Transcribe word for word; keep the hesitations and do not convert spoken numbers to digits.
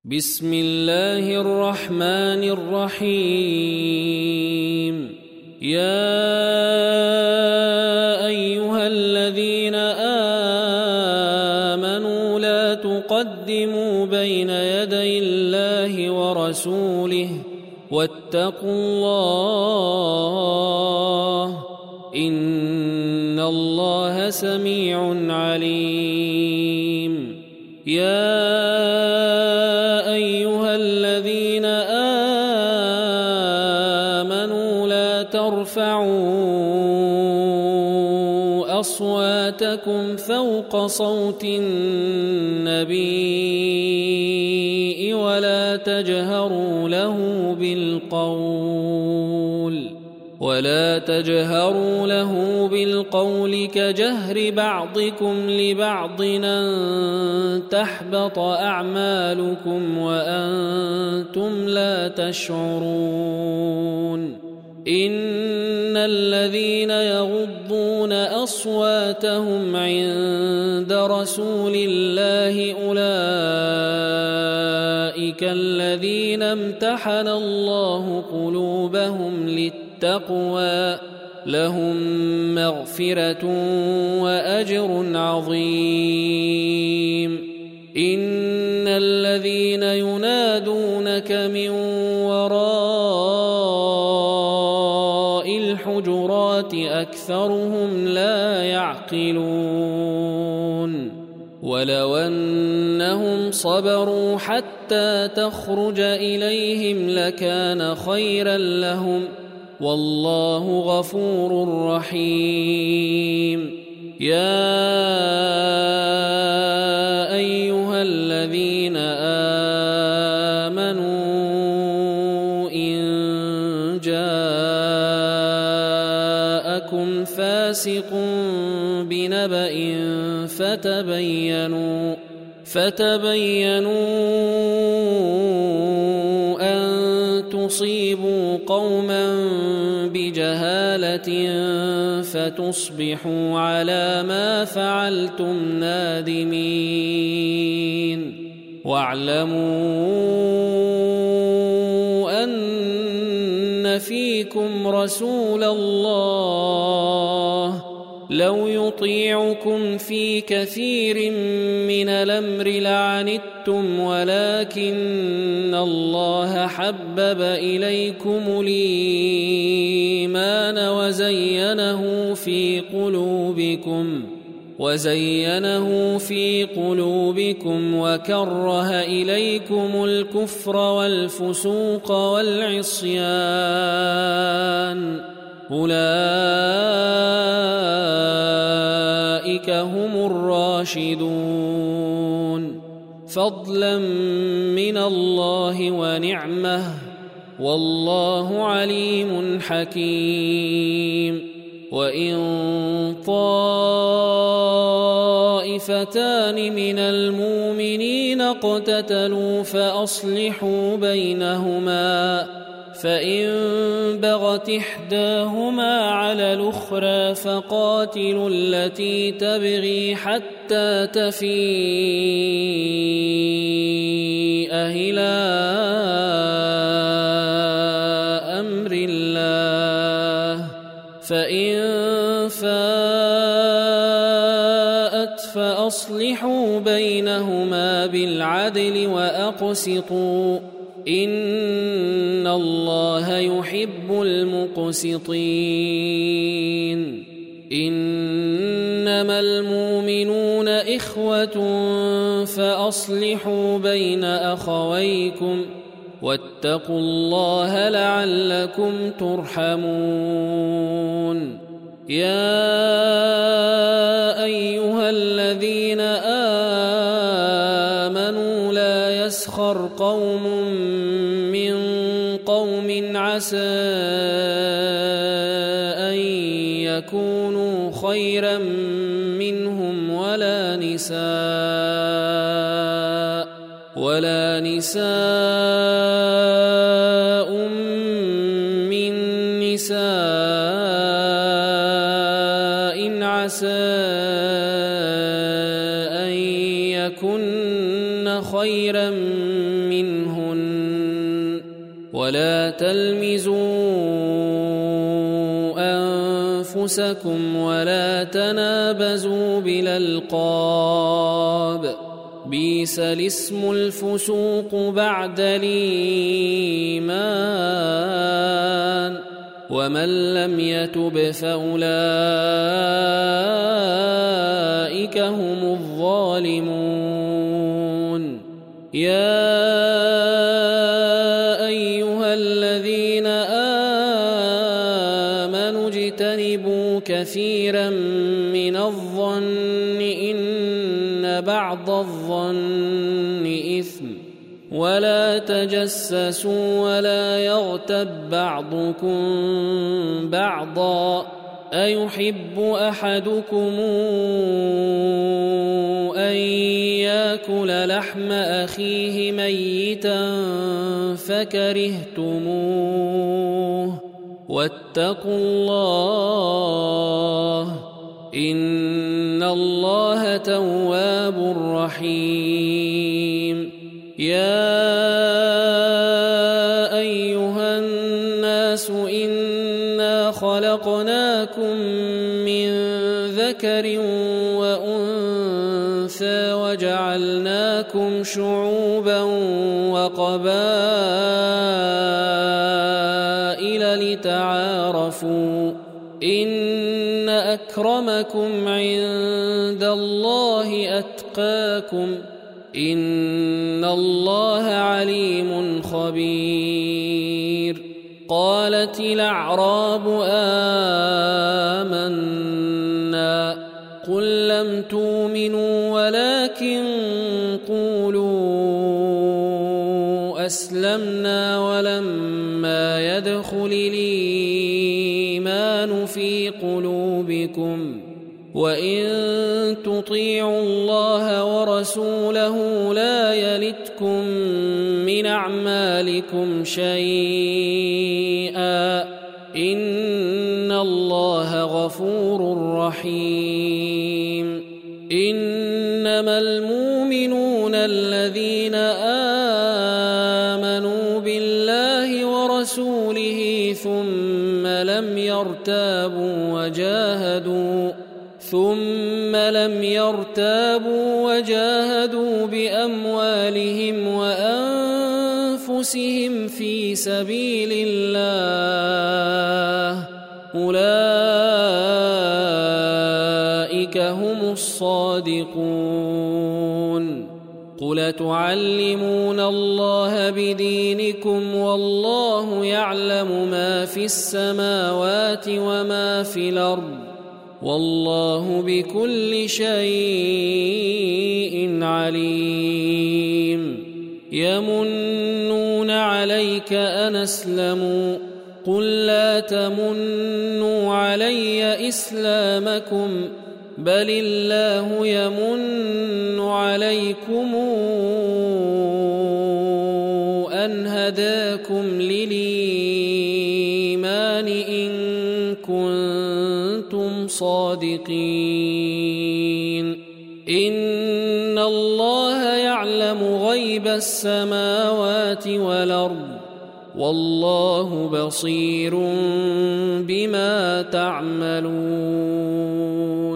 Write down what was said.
بسم الله الرحمن الرحيم. يا أيها الذين آمنوا لا تقدموا بين يدي الله ورسوله واتقوا الله إن الله سميع عليم. يا أيها الذين آمنوا لا ترفعوا أصواتكم فوق صوت النبي ولا تجهروا له بالقول ولا تجهروا له بالقول كجهر بعضكم لبعض أن تحبط أعمالكم وأنتم لا تشعرون. إن الذين يغضون أصواتهم عند رسول الله أولئك الذين امتحن الله قلوبهم للتقوى التقوى لهم مغفرة وأجر عظيم. إن الذين ينادونك من وراء الحجرات أكثرهم لا يعقلون. ولو أنهم صبروا حتى تخرج إليهم لكان خيرا لهم والله غفور رحيم. يا أيها الذين آمنوا إن جاءكم فاسق بنبأ فتبينوا فتبينوا أن تصيبوا قوما بجهالة فتصبحوا على ما فعلتم نادمين. واعلموا أن فيكم رسول الله لو يطيعكم في كثير من الأمر لعنتم ولكن الله حبب إليكم الإيمان وزينه في قلوبكم وزينه في قلوبكم وكره إليكم الكفر والفسوق والعصيان أولئك هم الراشدون فضلا من الله ونعمه والله عليم حكيم. وإن طائفتان من المؤمنين اقتتلوا فأصلحوا بينهما فإن بغت إحداهما على الأخرى فقاتلوا التي تبغي حتى تفيء إلى أمر الله فإن فاءت فأصلحوا بينهما بالعدل وأقسطوا إن الله يحب المقسطين. إنما المؤمنون إخوة فأصلحوا بين أخويكم واتقوا الله لعلكم ترحمون. يا أيها الذين آمنوا لا يسخر قوم من قوم عسى أن يكونوا خيرا منهم ولا نساء ولا نساء من نساء عسى أن يكن خيرا خيرا منهن ولا تلمزوا أنفسكم ولا تنابزوا بالألقاب بئس الاسم الفسوق بعد الإيمان ومن لم يتب فأولئك هم الظالمون يا أيها الذين آمنوا اجتنبوا كثيرا من الظن إن بعض الظن إثم ولا تجسسوا ولا يغتب بعضكم بعضا أيحب أحدكم أن يأكل لحم أخيه ميتا فكرهتموه واتقوا الله إن الله تواب رحيم يا أيها الناس إنا خلقناكم من ذكر وأنثى وجعلناكم شعوبا وقبائل لتعارفوا إن أكرمكم عند الله أتقاكم إن الله عليم خبير قالت الأعراب آمنا قل لم تؤمنوا ولكن قولوا أسلمنا ولما يدخل الإيمان في قلوبكم وإن تطيعوا الله ورسوله لا يلتكم من أعمالكم شيئا إن الله غفور رحيم إنما المؤمنون الذين آمنوا بالله ورسوله ثم لم يرتابوا وجاهدوا ثم لم يرتابوا وجاهدوا بأموالهم وأنفسهم في سبيل الله أولئك هم الصادقون قل تعلمون الله بدينكم والله يعلم ما في السماوات وما في الأرض والله بكل شيء عليم يمنون عليك أن أسلموا قل لا تمنوا علي إسلامكم بل الله يمن عليكم أن هداكم للإيمان إن كنتم صادقين إن الله يعلم غيب السماوات والأرض والله بصير بما تعملون